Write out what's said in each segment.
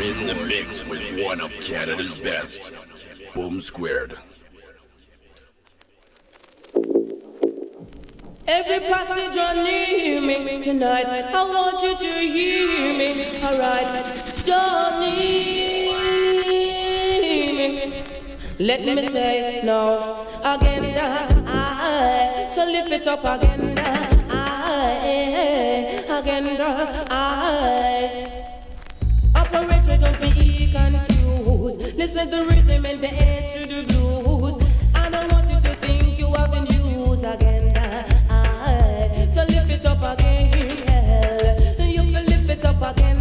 in the mix with one of Canada's best, Boom Squared. Every passenger near me tonight, I want you to hear me. Alright, don't need me. Let me say no again. So lift it up again. Again. Operator, don't be confused. Listen to rhythm and the edge to the blues. I don't want you to think you haven't used again. So lift it up again. You can lift it up again.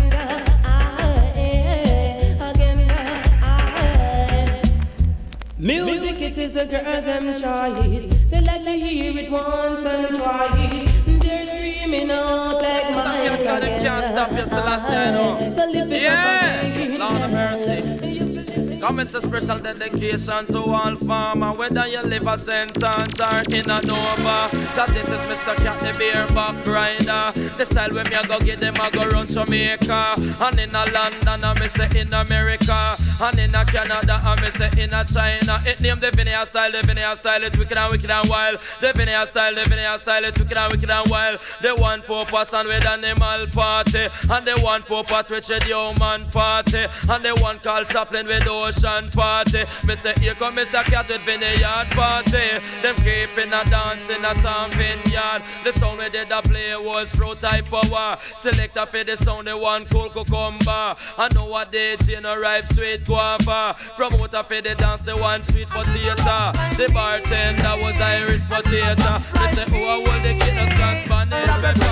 Music, it is a girl's choice. They like to hear it once and twice. They're screaming out like mine again. Can't stop you still I say no. So lift it up again. Lord of mercy. Come it's a special dedication to all farmer, whether you live a sentence or in a Nova. Cause this is Mr. Cat the beer back rider. The style when me a go get them a go run Jamaica. And in a London I me say in America. And in a Canada I me say in a China. It name the Vinaya style, it's wicked and wild. The Vinaya style, it's wicked and wild. The one purpose and with animal party. And the one purpose with the human party. And the one called Chaplin with ocean party. Me say here come Mr. Cat with vineyard party. Them creeping a dance in a stamping yard. The sound we did a play was fruit type power. Selector for the sound the one cool cucumber. I know what DJ no ripe sweet guava. Promoter for the dance the one sweet potato. The bartender was Irish potato. They say oh I hold the Guinness glass Spanish pepper.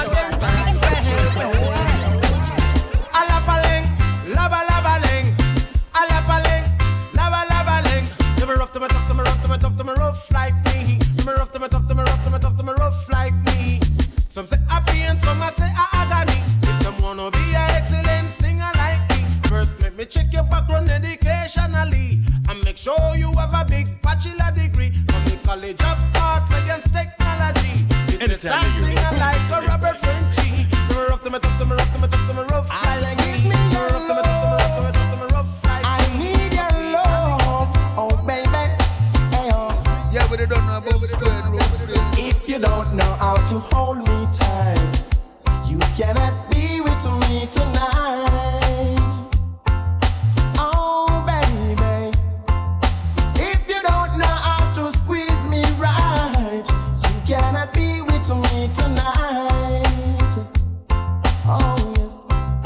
Alapaling, laba laba ling. Alapaling, laba laba ling. You me rough to me, tough to me, rough to me, tough to me, rough like me. You me rough to me, tough to me, rough to me, tough to me, rough like me. Some say happy and some say agony. If them wanna be an excellent singer like me, first let me check your background educationally and make sure you have a big bachelor degree from the College of Arts Against Technology. It's a singer like a Robert Frenchy. You me rough to me, tough to me, rough to me, tough to me, rough like me. You me rough to me, tough to me, rough to me, tough to me, rough like me. I need your love, oh baby, hey oh. Yeah, but they don't know about the square road. If you don't know how to hold me tight, you cannot be with me tonight. Oh baby, if you don't know how to squeeze me right, you cannot be with me tonight. Oh yes,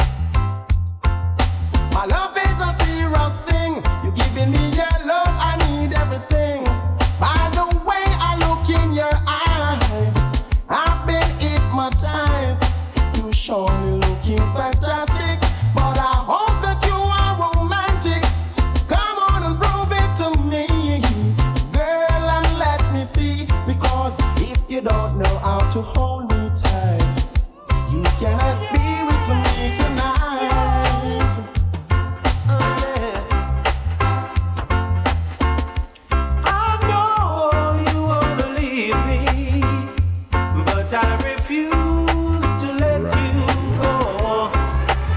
my love is a serious thing. You giving me your love, I need everything. By the way I look in your eyes, I've been hypnotized. You surely looking fantastic, but I hope that you are romantic. Come on and prove it to me, girl, and let me see. Because if you don't know how to hold me tight, you cannot be with me tonight. I know you wanna leave me, but I refuse to let you go.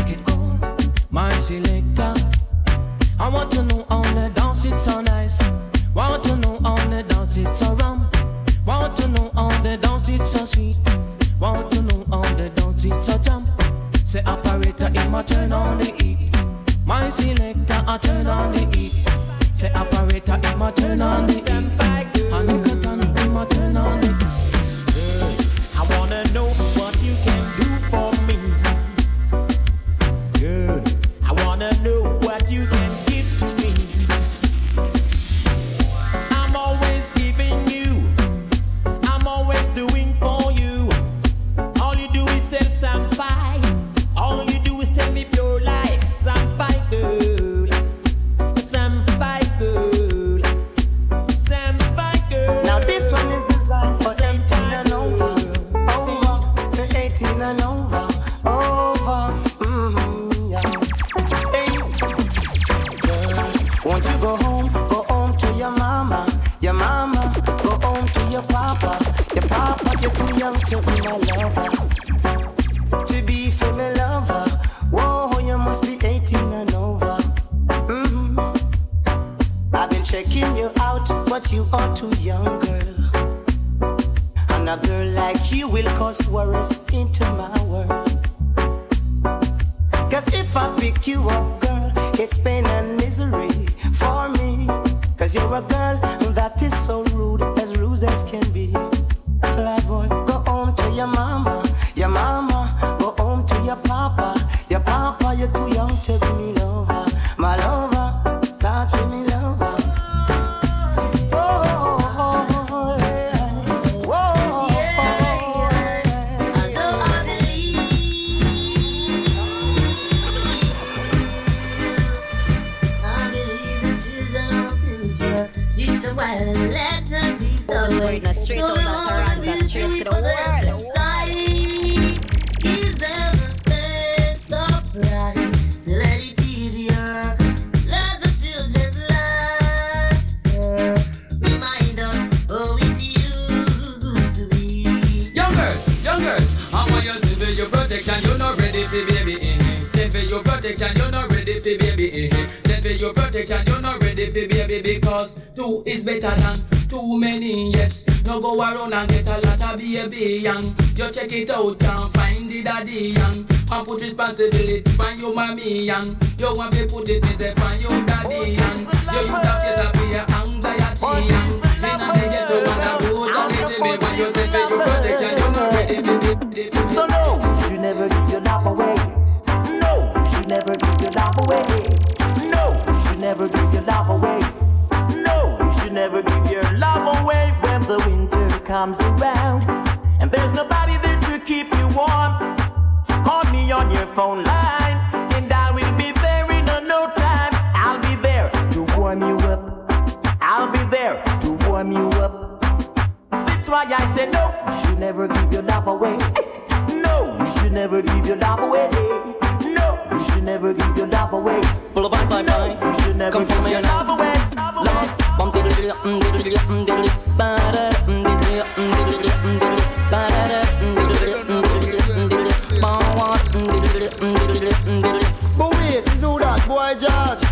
make it go. My selector, I want to know how the dance it's so nice. Want to know how the dance it's so rum. Want to know how the dance it's so sweet. Want to know how the dance it's so jump. Say operator, it my turn on the heat. My selector, I turn on the heat. Say operator, it my turn on the heat. I look at on it my turn on the heat. I wanna know what you can do for me. Girl, I wanna know what you can give to me. I'm always giving you. I'm always doing for you. All you do is say some fight. All you do is tell me pure life. Some fight, girl. Some fight, girl. Some fight, girl. Now this one is designed for 18 and over. Say 18 and over. Yeah. Hey. Girl, won't you go home to your mama. Your mama, go home to your papa. Your papa, you're too young to be my lover. To be for my lover. Whoa, you must be 18 and over. I've been checking you out, but you are too young, girl. And a girl like you will cause worries into my world. Cause if I pick you up, girl, it's pain and misery for me. Cause you're a girl that is so rude as can be. Lad boy, go home to your mama. Your mama, go home to your papa. Your papa, you're too young to be me lover. My lover, not for me lover. We're the street of the Toronto, straight to the world. Is there a sense of pride to let it easier? Let the children's laughter remind us oh it's used to be. Young girl, I want you to be your protection, you're not ready for baby. Send for your protection, you're not ready for baby. Send for your protection, you're not ready for baby because two is better than too many, yes. No go around and get a lot of baby young. You check it out and find the daddy young. And put responsibility on your mommy young. You want to put it on your daddy young. You use that face up your anxiety young. Then they get to one of road and let me when you say for your protection, you're not ready for it. So no, you never give your love away. No, you never give your love away. No, you never give your love away. No, you should never give your love away when the winter comes around and there's nobody there to keep you warm. Call me on your phone line and I will be there in no time. I'll be there to warm you up. I'll be there to warm you up. That's why I say no, you should never give your love away. No, you should never give your love away. No, you should never give your love away. Pull up, bye, bye. You should never give your love away. Love, bum diddly, diddly, diddly, ba-da, diddly, diddly, diddly, ba-da, diddly, diddly, diddly, ba-wa, diddly, diddly, diddly. But wait, is who that boy George?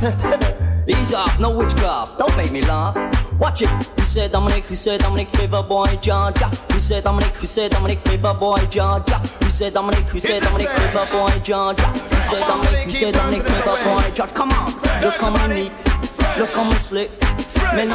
Ease off, no witchcraft, don't make me laugh. Watch it. We said Dominic, favor boy Georgia. We said Dominic, favor boy Georgia. We said Dominic, favor boy Georgia. We said Dominic, favor boy Georgia. Come on, look on me neat, look on me slick. Men.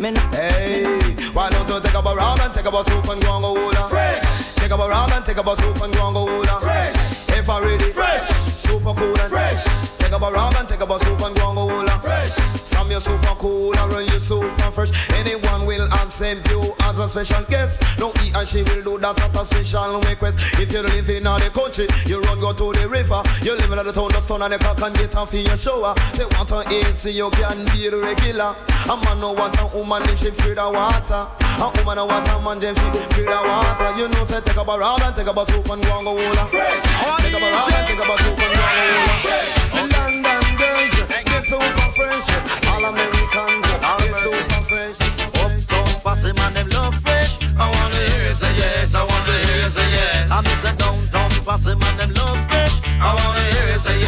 Hey, why don't you take up a round and take up a soup and go and go hula? Fresh. Take up a round and take up a soup and go and go hula. Fresh. If I ready, fresh. Super cool and fresh. Take up a round and take up a soup and go and go hula. Fresh. From your super cool and run you super fresh. Anyone will accept you as a special guest. No, he and she will do that at a special request. If you live in the country, you run go to the river. You live in the town, the stone and the cock and get off in your shower. They want to eat so you can be the regular. A man no want a woman if she free the water. A woman no want a man if she free the water. You know say take up a round and take up a soup and go and go hula. Fresh. Take up a round and take up a soup and go and go hula. Fresh. London girls, get super fresh. All Americans, get super fresh. Uptown Posse man, them love fresh. I wanna hear you say yes, I wanna hear you say yes. I'm Mr. Downtown Posse man, them love fresh. I wanna hear you say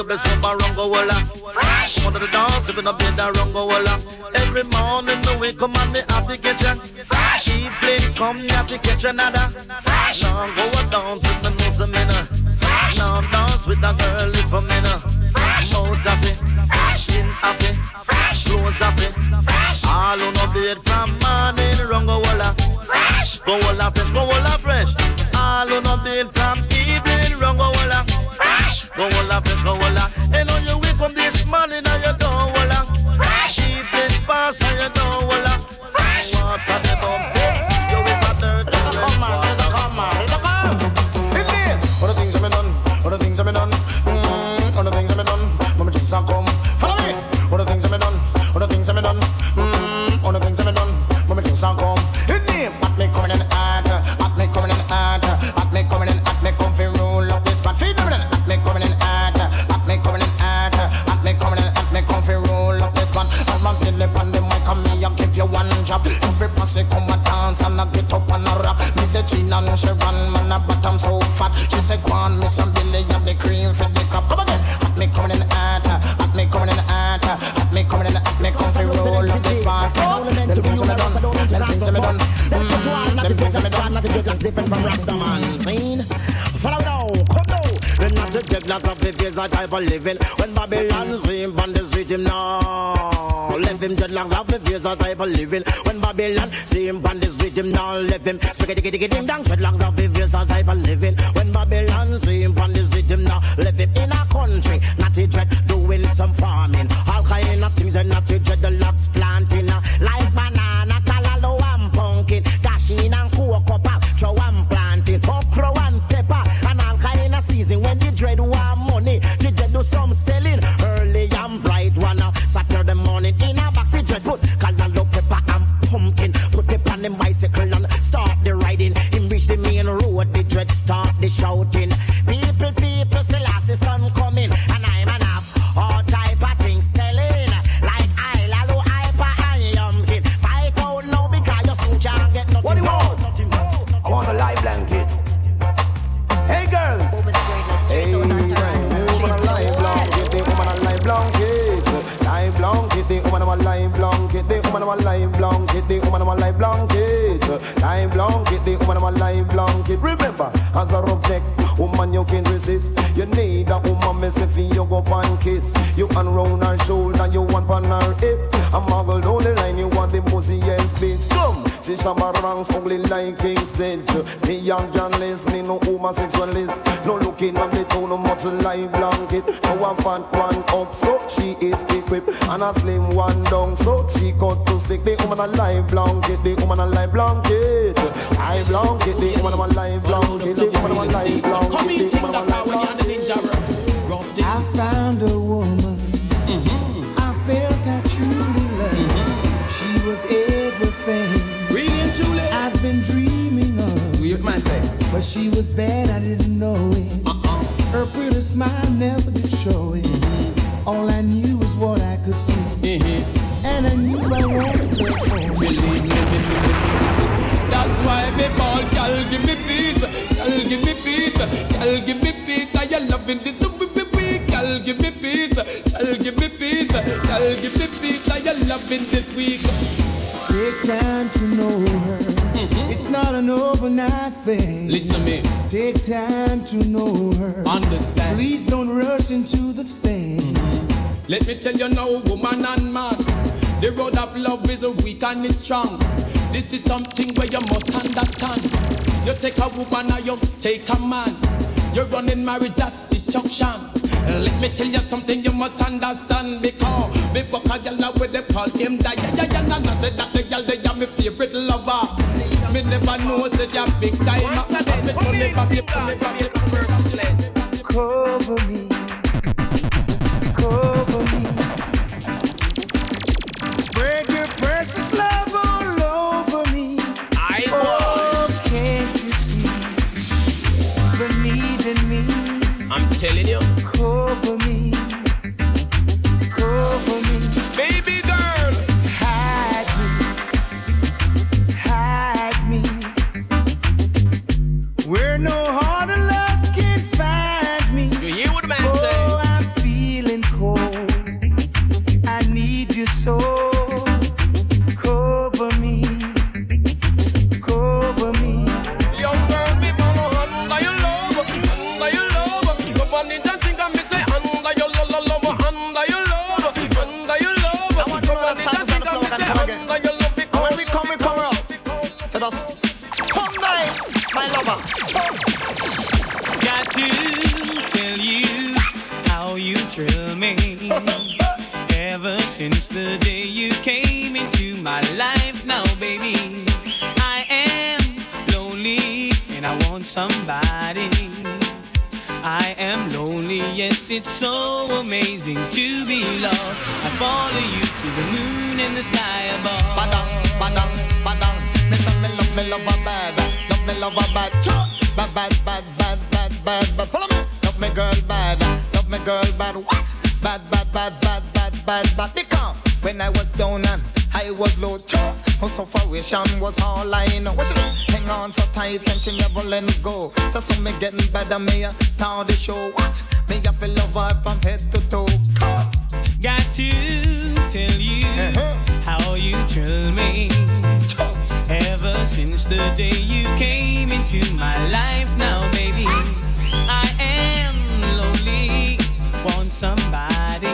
the best of my rungo walla. Fresh. One of the dance, if in a bed, I rungo walla. Every morning, the way come on, me have to get you. Fresh. Evening, come, me have to catch another. Fresh. Now go down to the nose of me. Fresh. Now dance with that girl, if I'm in a. Fresh. Mouth happy. Fresh. Skin happy. Fresh. Clothes happy. Fresh. All on a bed from morning, rungo walla. Fresh. Go walla fresh, go walla fresh. All on a bed from evening, rungo walla. Fresh. Go walla fresh, go walla. And on your wake from this morning, now you don't walla. Fresh. Evening pass, and you don't walla. Fresh. Water the bump, you with a dirt. It's a come on, it's a come on, it's a come. Indeed. All the things I've been done, all the things I've been done. All the things I've been done, mama just a come. Follow me. All the things I've been done, all the things I've been done. All the things I've been done, mama just a come. Indeed. At me coming in at me coming in at me coming in at me come fi roll up this spot. Feed me at me coming in at me coming in at me coming in at me come fi roll up this spot. As my belly on the mic and me I give you one job. Every pussy come a dance and I get up and a rap. Me say Gina and she run man a bottom so fat. She say go on me some Billy and the cream for the crop. Come again. At me coming in at me coming in at me coming in at me come fi roll up this spot. Them things me done, them things me done. Not the dreadlocks different from Rastaman scene. Follow now, come now. We're not the dreadlocks of the days that type of living. When Babylon sing on the street him now. Left him dreadlocks of the days that type of living. When Babylon sing on the street him now. Left him spaghetti ding dong dreadlocks of the days that type of living. When Babylon sing on the street him now. Left him in a country, not a dread doing some farming. All kind of things and not a dreadlocks planting. Like banana, callaloo and pumpkin, cashin and cocoa pop, throw and planting, okra and pepper, and all kind of season. When the dread want money, the dread do some selling. Early and bright one, Saturday morning in a box, the dread put callaloo, pepper and pumpkin, put it on them bicycle and start the riding. Him reach the main road, the dread start the shouting. People, Selassie sun coming, and I'm an app, all type of things selling. Like Ilalo, Hyper, and Yumkin. Fight out now because you soon can't get nothing. What do you want? I want a live blanket. Hey girls. Hey, woman a live blanket. The woman a live blanket. Live blanket. The woman a live blanket. The woman a live blanket. The woman a live blanket. Live blanket. The woman a live blanket. Remember, as a rough neck woman you can resist. You need a woman messy for you go and kiss. You unround her shoulder, you want on her hip. A muggle down the line, you want the pussiest bitch. Come, see Shabba ranks ugly like King's Dead. Me young journalist, me no homosexualist. No looking at me too no much live blanket. No a fat one up, so she is equipped. And a slim one down, so she cut to stick. The woman a live blanket, the woman a live blanket. Live blanket, the woman a live blanket, the woman a live blanket. I found a woman I felt I truly loved. She was everything really and truly I've been dreaming of. But she was bad, I didn't know it. Her pretty smile never did show it. All I knew was what I could see. And I knew I wanted her home. Believe me. That's why me ball, girl, give me peace. Girl, give me peace. Girl, give me peace. I am loving this. Girl, give me peace. Girl, give me peace. Girl, give me peace. I am loving this week. Take time to know her. It's not an overnight thing. Listen to me. Take time to know her. Understand. Please don't rush into the thing. Let me tell you now, woman and man, the road of love is weak and it's strong. This is something where you must understand. You take a woman or you take a man. You're running marriage, that's destruction. Let me tell you something you must understand. Because me fuck a girl with the call him Diana. And I said that the girl they are my favorite lover. Me never know that you're big time. Cover me. Cover me. Spread your precious love all over me. Oh, can't you see the need in me? I'm telling you. Cover me. Cover me. Baby girl. Hide me. Where no harder love can find me. You hear what the man say? Oh, I feel my life now, baby. I am lonely and I want somebody. I am lonely, yes, it's so amazing to be loved. I follow you to the moon and the sky above. Badang, badang, badang. Me say me love a bad, love me love a bad, bad, bad, bad, bad, bad, bad, bad. Follow me, love me girl bad, love me girl bad. What? Bad, bad, bad, bad, bad, bad, bad. Because when I was down and I was low, her sufferation was all I know. What she do? Hang on so tight and she never let me go. So me getting better, me start the show. What? Me have to love her from head to toe. Got to tell you how you thrill me. Ever since the day you came into my life now, baby. I am lonely, want somebody.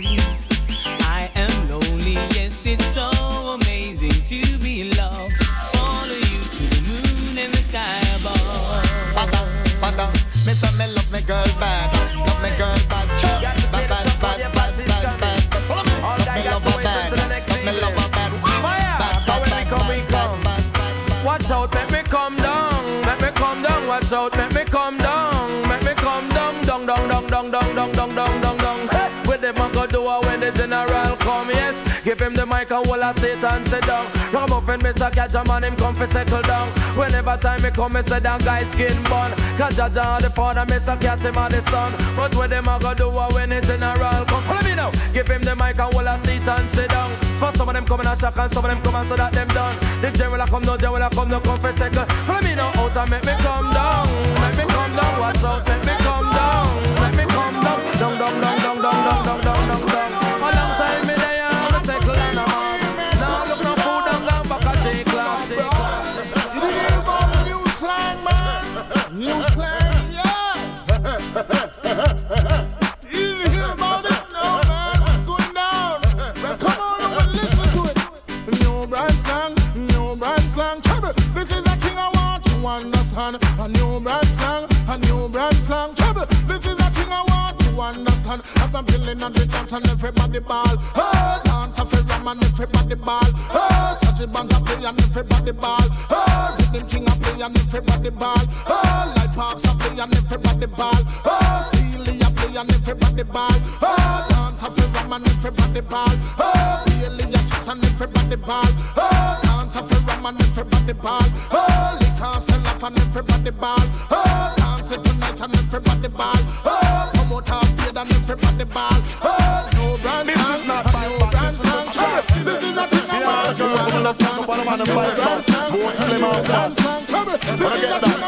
I am lonely, yes, it's so amazing to be loved. Follow you to the moon and the sky above. Bada, bada, me say me love me girl bad, love me girl bad, bad, bad, bad, bad, bad, bad. Follow me, love me love her bad, love me love her bad, bad, bad, bad, bad, bad. Watch out, make me come down, make me come down. Watch out, make me come down, make me come down, down, down, down, down, down, down, down, down, down, down. Hey, with them I go do when the general come, yes. Give him the mic and all I sit and sit down. Ragamuffin, Mr. Catch a man, him come for settle down. Whenever time me come, me say down guy skin bun. Cause Jaja the father, Mr. Catch him and the son. But with them I go do when the general come. Follow me now. Give him the mic and all I sit and sit down. For some of them come in a shock and some of them come and so that them done. The general I come, no general I come, no come for second. Follow me now out and make me come down. Make me come down, watch out, make me come down. Make me come down, down, down, down, down, down, down, down, down, down. A long time me there, I'm a cycle and a mass. Now look no food and gone back a shake class, shake class. You didn't hear about the new slang, man? New slang, yeah. You didn't hear about it? No, man, what's going down? Well, come on and listen to it. New brand slang, trouble. This is a thing I want to understand. A new brand slang, trouble. This is a thing I want to understand. As I'm feeling on the dance and everybody ball. Oh, dance of a ram and everybody ball. Oh, such a bands of play and everybody ball. Oh, rhythm king of play and everybody ball. Oh, light parks of play and everybody ball. Oh, Steely of play and everybody ball. Oh, dance of a ram and everybody ball. Oh, Steely a chat and everybody ball. Oh, dance of a ram and everybody ball. Oh, liquor sell off and everybody ball. Oh, dance it tonight and everybody ball. Oh, come out of bed and everybody ball. Oh, no brand this is not my brand slang. This is not thing I want to understand. But I'm on the fight now. Both slim out there. But I get that.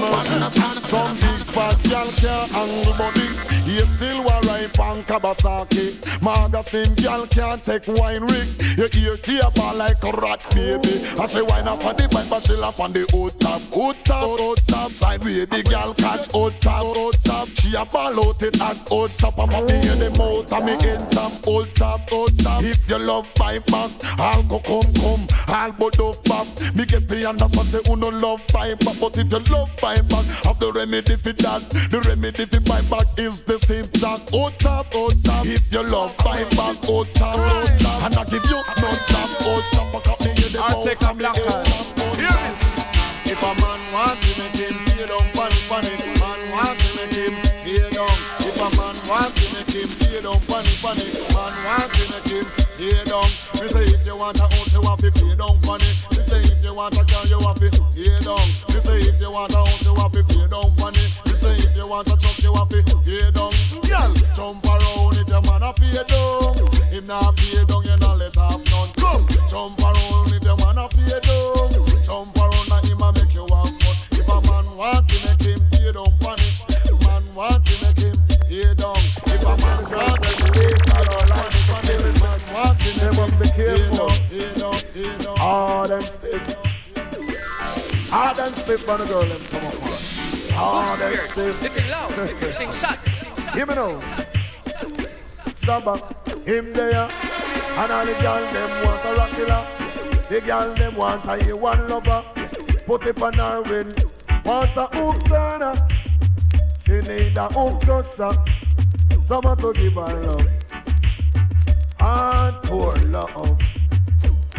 Some big fat girl can't handle body. Yet still war ripe and Kawasaki. Magazine girl can't take wine rig. Your ear tear ball like a rat baby. And she wine up on the bike but she laugh on the old top. Old top. Sideway the girl catch old top. She a ball out it at old top. I'm up in the mouth and me in top. Old top. If you love pipe back, I'll go come. I'll go dove back. Me get the understand say who no love pipe back. But if you love pipe back, have the remedy for that. The remedy for pipe back is the same jack. Old top. If you love pipe back, old top. And I give you non-stop. Old top. Back up me in the mouth. I'll take a black card. Hear this. If a man wants to make him pay down, funny. Man wants to make him pay down. If a man wants to make him pay down, funny. Man wants to make him pay down. Me say if you want a house, you want to pay down, funny. Me say if you want a car, you want to pay down. Me say if you want a house, you want to pay down, funny. Me say if you want a truck, you want to pay down. Girl, jump around if your man a pay down. If not pay down, you not let have none. Come, jump around if your man a pay down. Jump around and him a make you have fun. If a man want to make him pay down, funny. Man want to make him pay down. If a man want to make him pay down, funny. Man want to make him pay down. Hard and stiff. Hard and stiff for the girl, them come up, man. Hard and stiff. Hear me now. Saba, him there. And all the girl them want a rock killer. The girl them want a A1 lover. Put it on her win. Want a hook turner. She need a hook tosser. Someone to give her love. Hardcore love.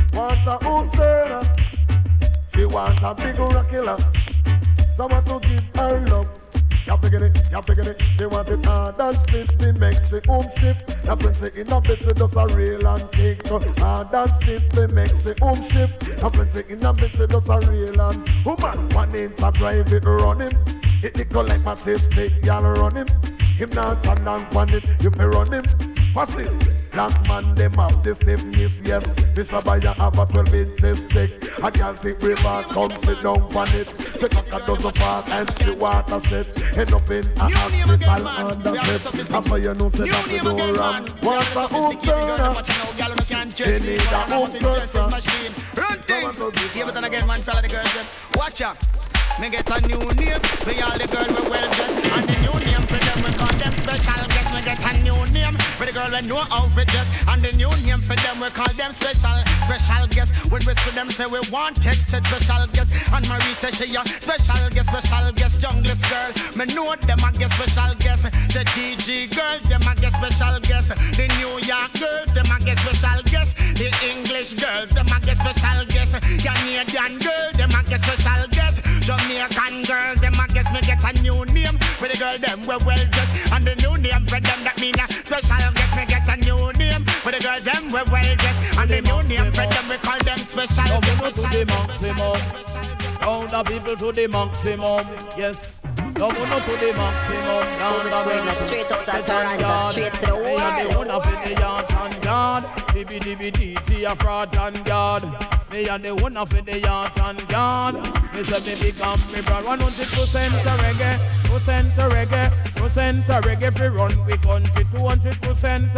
want a home turner. She want a big killer. Someone to give her love. You're picking it. She want it hard and stiff. She makes it home shift. Now when she in a bed, she does a real and kick. Hard and stiff, she makes it home shift. Now when she in a bed, she does a real and woman. 1 inch a private running. It nickel like Matisse, stick, y'all run him. Him not turn down on it, you may run him. What's this? Black man, them have this stiffness, yes. Bishop Aya have a 12 inches stick. A girl take river, come sit down on it. She cock a dozen part and she water shit. End up in a hospital under it. I saw you know, say that we don't run. Want a hoop turner. They need a hoop turner. Run things. Give it and again, man, fella the girls them. Watch out. Me get a new name, for all the girls we well dressed. And the new name for them, we call them special guests. Me get a new name for the girls we know outfit dress. And the new name for them, we call them special guests. When we see them, say we want text, said special guests. And Marie say she a special guest, junglist girl. Me know them a get special guests. The DG girls, them a get special guests. The New York girls, them a get special guests. The English girls, them a get special guests. Canadian girls, them a get special guests. Jamaican girls, them a guess me get a new name. For the girl them we well dressed. And the new name for them that mean a special guess me get a new name. For the girls them we well dressed. And the new name for them we call them special guests. To the maximum. All the people to the maximum. Yes. No more to the maximum. Down straight out of Toronto, straight to the world. Me one of the yard and yard. DBDBDT a fraud and yard. Me and the one of the yard and yard. Me say me become me brand 100% reggae, percent reggae. If we run we country 200%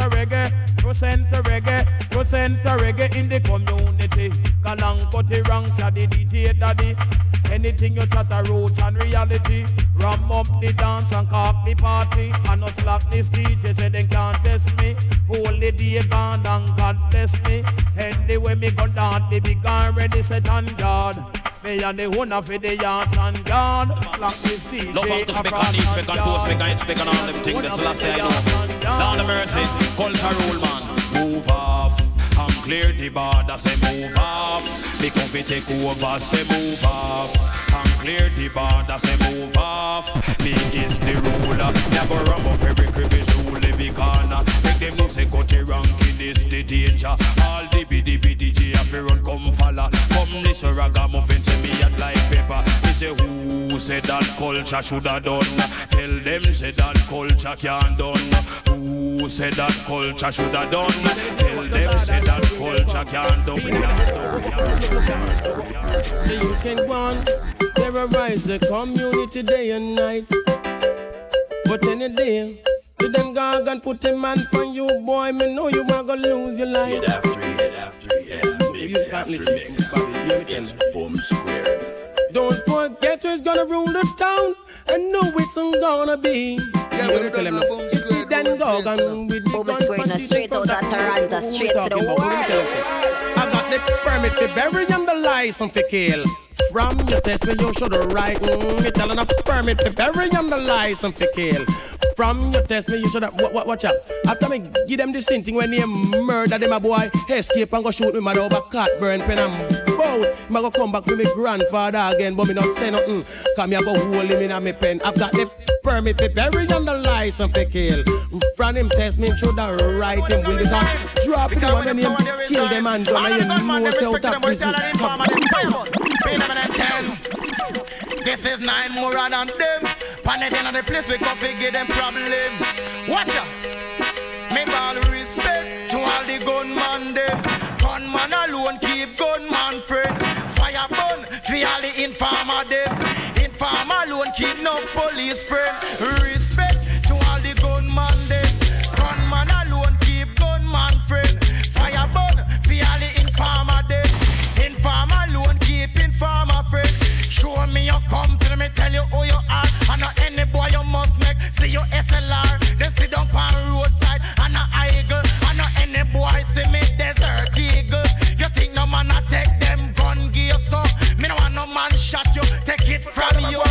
reggae in the community. Kalang Koti ranks ya the DJ daddy. Anything you chat a roots and reality. Ram up the dance and cock the party. And no slack this DJ say they can't test me. Hold the day gone and God bless me. Anyway me go down the big and ready set and guard. Me and the owner for the yard and guard. Slack this DJ. Love out to speak on these, speak on two, speak on it, speak on all them things. That's the last thing I know. Down the mercy, culture rule man. Move off. And clear the border, say move off. Because we take over, say move off. And clear the border, say move off. Me is the ruler. Never ram up every crevice rule every corner. Make them know say cut your ranking is the danger. All the BDBDG have to run come follow. Come this ragamuffin say me and like paper. Me say who said that culture should have done? Tell them say that culture can't done. Who said that culture should have done? Tell them say that culture can't done. So you can go on, terrorize the community day and night. But any day, you them gog and put a man on you, boy. Me know you are gonna lose your life. Hit after mix after mix. It's Boom Square. Don't forget who's gonna rule the town. And know it's gonna be. Yeah, but you don't know Boom Square. Then dog and with the Boom Square straight out of Toronto, straight to the world. I got the permit to bury and the license to kill. From your test me you should write. Me telling a permit to bury and the license to kill. From your test me you should watch out. After me give them the same thing when they murder them a boy. Escape and go shoot me mad over cat burn pen and bow. Me go come back for me grandfather again. But me not say nothing. Come here go hold him in a me pen. I've got the permit to bury and the license to kill. From him test me should write him. Will this drop him and then him kill them and done. And you know say out of prison. This is 9 more than them. Pan it in the place we come to give them problem. Watch out. Make all respect to all the gunman them. Gunman alone keep gunman friend. Fire burn for all the informer them. Informer alone keep no police friend. Respect to all the gunman them. Gunman alone keep gunman friend. Fire burn for all the informer them. Informer alone keep informer friend. Show me your company, me tell you who you are. And not any boy you must make. See your SLR, them sit down on the roadside. And not eagle, and not any boy see me desert eagle. You think no man a take them gun gear so? Me no want no man shot you, take it from you.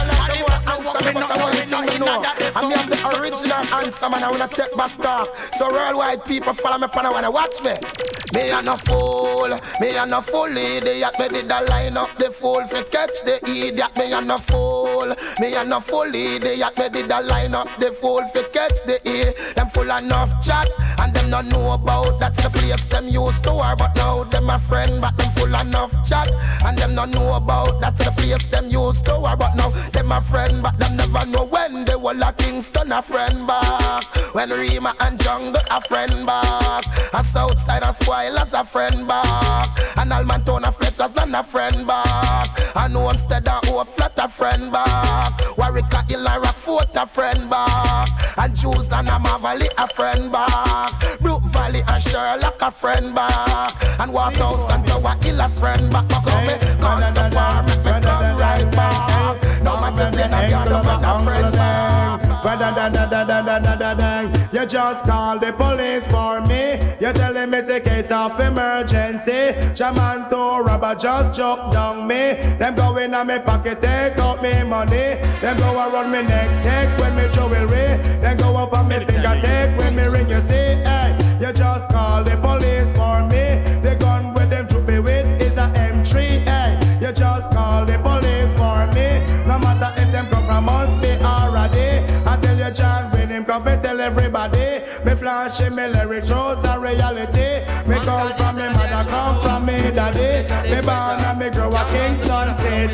I'm the original answer man, I wanna step back talk. So worldwide people follow me and wanna watch me. Me a no fool, Me and a full idiot, me did a line up the fool fi catch the idiot. Me and a fool, me and a full idiot, me did a line up the fool fi catch the idiot. Them full enough chat, and them not know about that's the place them used to are. But now them a friend, but them full enough chat, and them not know about that's the place them used to are. But now them a friend, but them never know when the whole of Kingston a friend back. When Rima and Jungle a friend back, a Southside a Spoilers a friend back, and Almonton a Fletchers and a friend back, and Homestead a Hope Flat a friend back, Warwick a Hill a Rockfort a friend back, and Jews and a Valley a friend back, Brook Valley and Sherlock a friend back, and Waterhouse and Tower Hill a friend back. But come me gone so far, make me come right back. No matter say no girl no friend a friend back. You just call the police for me. You tell them it's a case of emergency. Shaman to robber just choke down me. Them go in on me pocket, take out me money. Them go around me neck, take when me jewelry. Then go up on me finger, take when me ring. You see, hey, you just call the police for me. The gun with them troopy with is a M3. Hey, you just call the police for me. No matter if them come from months, they already. I tell you, John, when him come, tell everybody. Me flashing me lyrics, roads are reality. Me come from me mother, come from me daddy. Me born and me grow up Kingston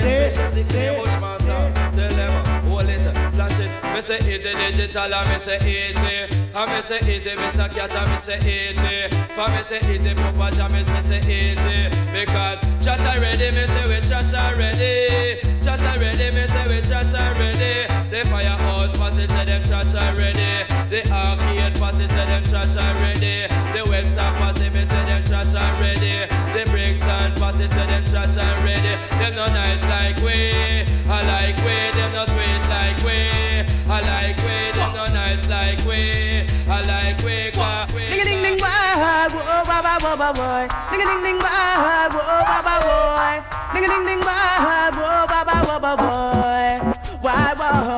City. Tell them, hold it, flash it. Me say easy digital and me say easy. And me say easy, me say cat and me say easy. For me say easy, Papa Jam, me say easy. Because Josh already, me say we Josh already. Josh already, me say we Josh already. The firehouse passage say them Josh already. The arcade passage say them Josh already. The Webster passage me say them Josh already. The Brixton passage say them Josh already. Them no nice like we, I like we. Them no sweet like we, I like we. Them no nice like we, I like we. Ding ding ding boy, whoa baba baba boy. Ding ding ding boy, whoa baba boy. Ding ding ding boy, whoa baba baba boy. Why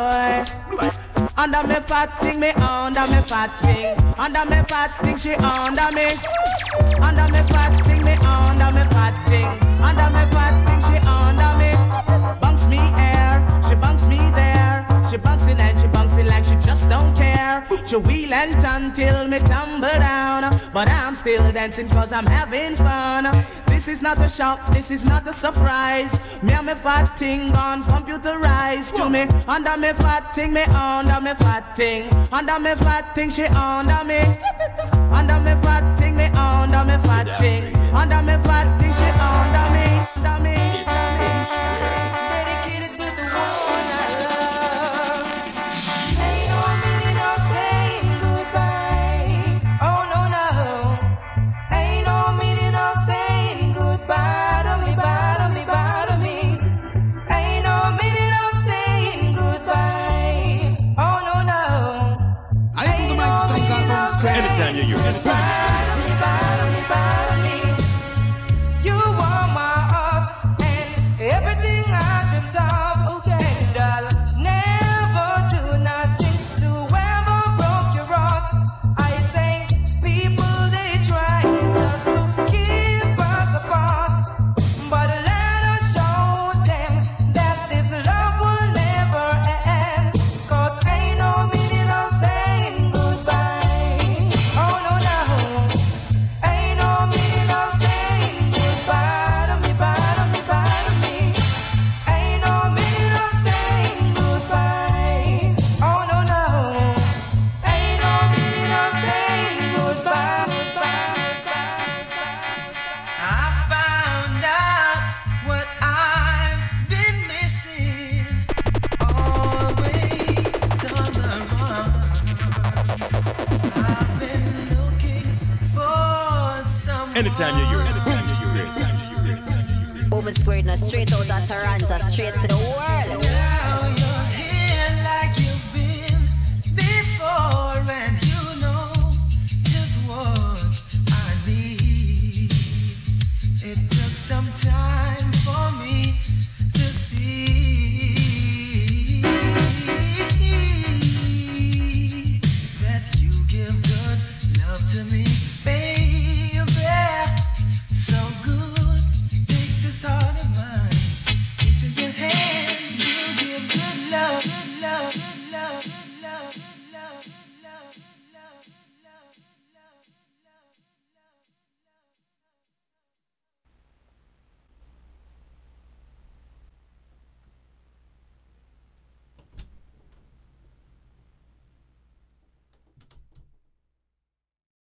boy? Under me fat thing, me under me fat thing. Under me fat thing, she under me. Under me fat thing, me under me fat thing. Under me fat thing, she under me. Bunks me air, she bunks me there. She bunks in and she bunks in like she just don't care. She wheel and turn till me tumble down. But I'm still dancing cause I'm having fun. This is not a shock, this is not a surprise. Me and me fat thing gone computerized to me. Under me fat thing, me under me fat thing. Under me fat thing, she under me. Under me fat thing, me under me fat thing. Under me fat thing, she under me. Under me. Dedicated to the one I love. Ain't no meaning of saying goodbye. Oh no no. Ain't no meaning of saying goodbye to me, bye to me, bye to me. Ain't no meaning of saying goodbye. Oh no no. Ain't no meaning of saying Anytime you hear it. bye to me, bye to me, bye to me. You are my heart and everything I dreamt of. Okay, darling, never do nothing to ever broke your heart. I say people they try just to keep us apart, but let us show them that this love will never end. 'Cause ain't no meaning of saying goodbye. Oh no no, ain't no meaning of saying goodbye to me, bye to me, bye to me. Ain't no meaning of saying goodbye. Oh no no, ain't no meaning of saying goodbye. I found out what I've been missing. Always on the run. I've been looking for someone. Anytime you hear it. Boom squared now straight out of Toronto, straight to the world. Now you're here like you've been before, and you know just what I need. It took some time.